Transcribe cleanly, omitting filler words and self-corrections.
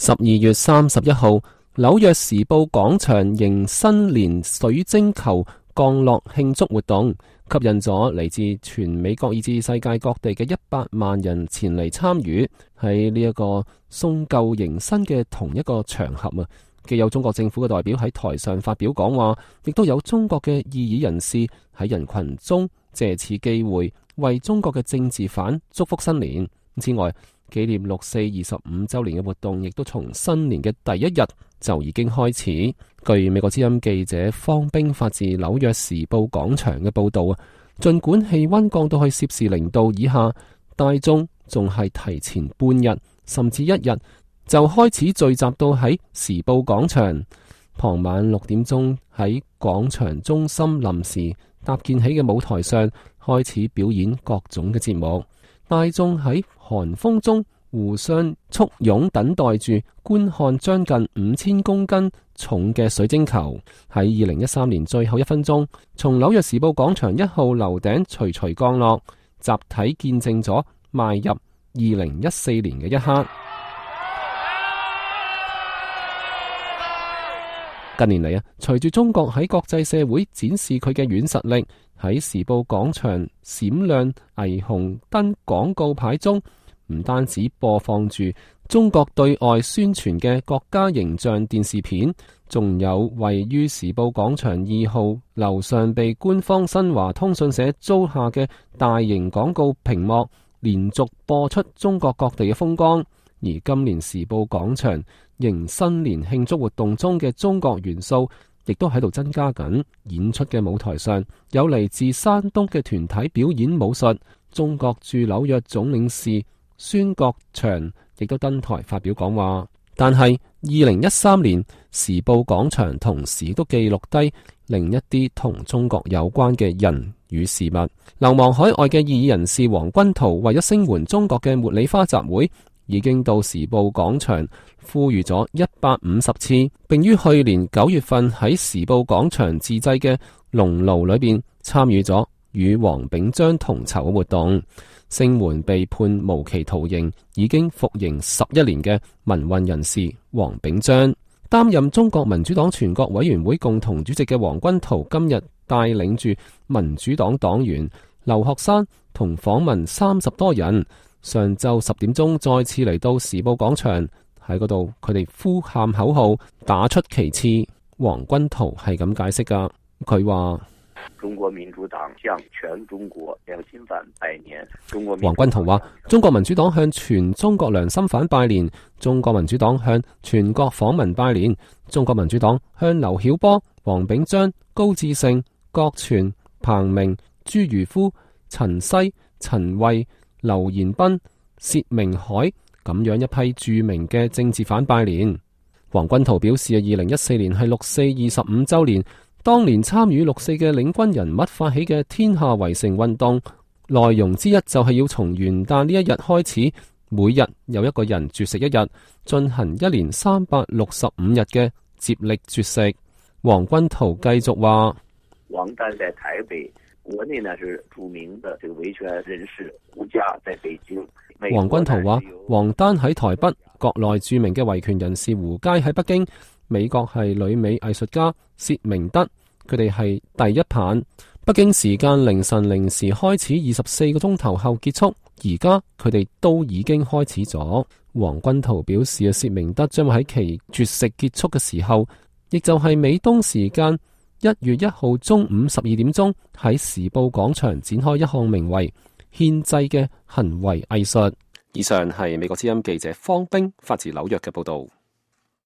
12月31號，紐約時報廣場迎新年水晶球降落慶祝活動，吸引咗嚟自全美國以至世界各地嘅100萬人前嚟參與。喺呢一個送舊迎新嘅同一個場合啊，既有中國政府嘅代表喺台上發表講話，亦都有中國嘅異議人士喺人群中借此機會為中國嘅政治犯祝福新年。之外，紀念六四25週年嘅活動亦都從新年嘅第一日就已經開始。據美國之音記者方冰發自紐約時報廣場嘅報道啊，儘管氣溫降到去攝氏0度以下，大眾仲係提前半日甚至一日就開始聚集到喺時報廣場。傍晚6點鐘喺廣場中心臨時搭建起嘅舞台上開始表演各種嘅節目。大眾喺寒風中互相簇擁，等待住觀看將近5000公斤重嘅水晶球喺2013年最後1分鐘從紐約時報廣場1號樓頂徐徐降落，集體見證咗邁入2014年嘅一刻。近年嚟啊，隨住中國喺國際社會展示佢嘅軟實力，喺時報廣場閃亮霓虹燈廣告牌中，唔單止播放住中國對外宣傳嘅國家形象電視片，仲有位於時報廣場2號樓上被官方新華通訊社租下嘅大型廣告屏幕，連續播出中國各地嘅風光。而今年時報廣場迎新年慶祝活動中嘅中國元素亦都喺度增加緊。演出嘅舞台上有嚟自山東嘅團體表演武術，中國駐紐約總領事孫國祥亦都登台發表講話。但係2013年時報廣場同時都記錄低另一啲同中國有關嘅人與事物。流亡海外嘅異議人士黃君濤為咗聲援中國嘅茉莉花集會，已經到時報廣場呼籲咗150次，並於去年9月份喺時報廣場自製嘅熔爐裏邊參與咗與黃炳章同囚嘅活動。聲援被判無期徒刑、已經服刑11年嘅民運人士黃炳章。擔任中國民主黨全國委員會共同主席嘅黃君濤今日帶領住民主黨黨員、留學生同訪民30多人，上晝10點鐘再次嚟到時報廣場，喺嗰度佢哋呼喊口號，打出旗幟。黃君濤係咁解釋噶，佢話中國民主黨向全中國良心犯拜年。 黃君濤話中國民主黨向全中國良心犯拜年，中國民主黨向全國訪民拜年，中國民主黨向劉曉波、黃炳章、高志勝、郭全、彭明、朱如夫、陳西、陳慧、劉延斌、薛明海咁樣一批著名嘅政治犯拜年。黃君濤表示2014年係六四25週年，當年參與六四嘅領軍人物發起嘅天下圍城運動，內容之一就係要從元旦呢一日開始，每日有一個人絕食一日，進行1年365日嘅接力絕食。黃君濤繼續話： 王丹在台北，國內呢是著名的這個維權人士，胡佳在北京。 黃君濤話：王丹喺台北，國內著名嘅維權人士胡佳喺北京，美國係旅美藝術家薛明德，佢哋係第一棒。北京時間凌晨0時開始，24個鐘頭後結束，而家佢哋都已經開始咗。黃君濤表示薛明德將會喺其絕食結束嘅時候，亦就係美東時間1月1號中午12點鐘喺時報廣場展開一項名為獻祭嘅行為藝術。以上係美國之音記者方冰發自紐約嘅報道。